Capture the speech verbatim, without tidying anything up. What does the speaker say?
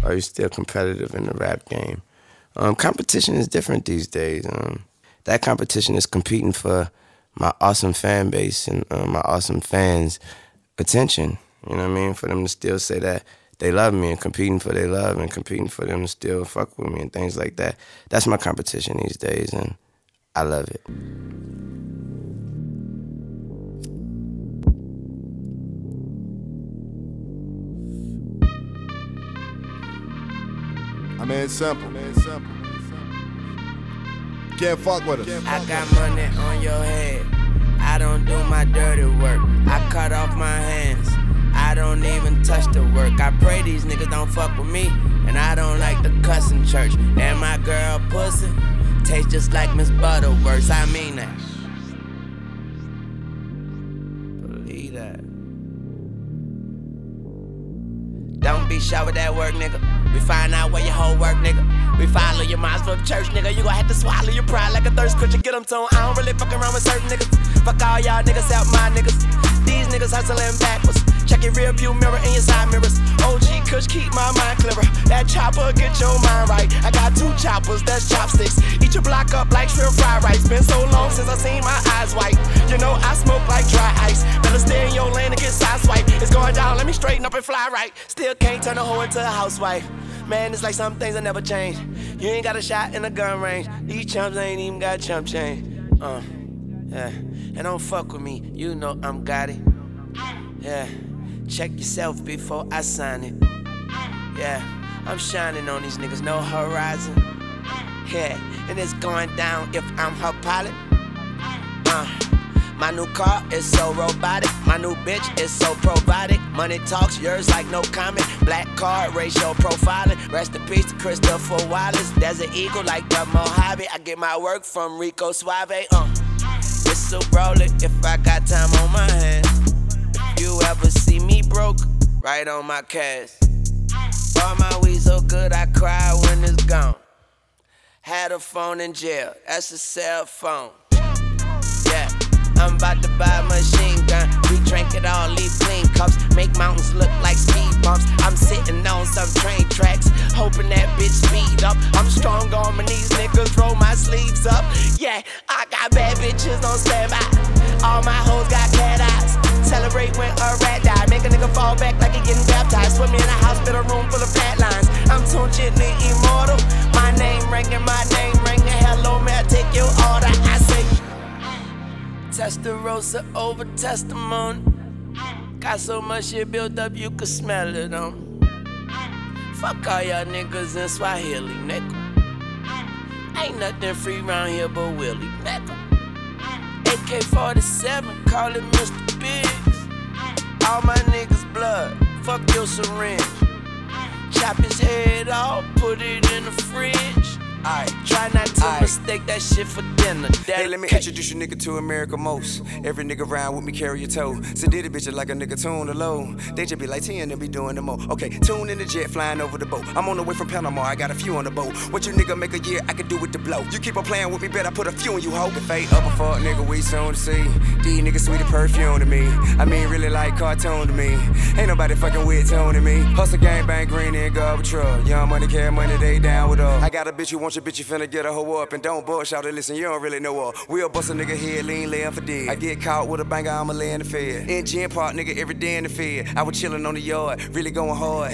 Are you still competitive in the rap game? Um, competition is different these days. Um, that competition is competing for my awesome fan base and uh, my awesome fans' attention. You know what I mean? For them to still say that they love me and competing for their love and competing for them to still fuck with me and things like that. That's my competition these days, and I love it. I mean, it's simple. Man, it's simple. Can't fuck with us. I got money on your head. I don't do my dirty work. I cut off my hands. I don't even touch the work. I pray these niggas don't fuck with me, and I don't like the cuss in church. And my girl pussy tastes just like Miss Butterworth's. I mean that. Believe that. Don't be shy with that work, nigga. We find out where your whole work, nigga. We follow your minds for the church, nigga. You gon' have to swallow your pride like a thirst quencher. Get them tone. I don't really fuck around with certain niggas. Fuck all y'all niggas, help my niggas. These niggas hustling backwards. Check your rear view mirror and your side mirrors. O G Kush, keep my mind clearer. That chopper, get your mind right. I got two choppers, that's chopsticks. Eat your block up like shrimp fried rice. Been so long since I seen my eyes white. You know I smoke like dry ice. Better stay in your lane and get sideswiped. It's going down, let me straighten up and fly right. Still can't turn a hoe into a housewife. Man, it's like some things that never change. You ain't got a shot in the gun range. These chumps ain't even got chump change. Uh, yeah. And don't fuck with me, you know I'm got it. Yeah. Check yourself before I sign it. Yeah, I'm shining on these niggas, no horizon. Yeah, and it's going down if I'm her pilot. Uh, my new car is so robotic. My new bitch is so provided. Money talks, yours like no comment. Black card, racial profiling. Rest in peace to Christopher Wallace. Desert Eagle like the Mojave. I get my work from Rico Suave. Uh, it's so rolling if I got time on my hands. You ever see me broke? Right on my cash. All my weed so good I cry when it's gone. Had a phone in jail, that's a cell phone. Yeah, I'm about to buy a machine gun. We drink it all, leave clean cups. Make mountains look like speed bumps. I'm sitting on some train tracks, hoping that bitch speed up. I'm strong on my knees, niggas roll my sleeves up. Yeah, I got bad bitches on standby. All my hoes got cat eyes. Celebrate when a rat die. Make a nigga fall back like he getting baptized. Swim in a hospital room full of flat lines. I'm tuned gently immortal. My name ringing, my name ringing. Hello, man, take your order. I say, Testarossa over testimony. Got so much shit built up, you could smell it on. Fuck all y'all niggas in Swahili, nigga. Ain't nothing free round here but Willie, nigga. A K forty-seven, call it Mister Biggs. All my niggas blood, fuck your syringe. Chop his head off, put it in the fridge. Alright, try not to Aight. mistake that shit for dinner. That hey, let me introduce you nigga to America most. Every nigga round with me carry your toe. So did a bitch like a nigga tune the low. They just be like ten and be doing the mo. Okay, tune in the jet flying over the boat. I'm on the way from Panama, I got a few on the boat. What you nigga make a year, I can do with the blow. You keep on playing with me, bet I put a few on you, ho. The fate up a fuck nigga, we soon to see. These niggas sweet perfume to me. I mean, really like cartoon to me. Ain't nobody fucking with tone to me. Hustle gang bang green and garbage truck. Young money, care money, they down with us. I got a bitch who wants your bitch, you finna get a hoe up. And don't bullshit it, listen, you don't really know her. We'll bust a nigga head, lean, laying for dead. I get caught with a banger, I'ma lay in the fed. In gym park, nigga, every day in the fed. I was chillin' on the yard, really going hard.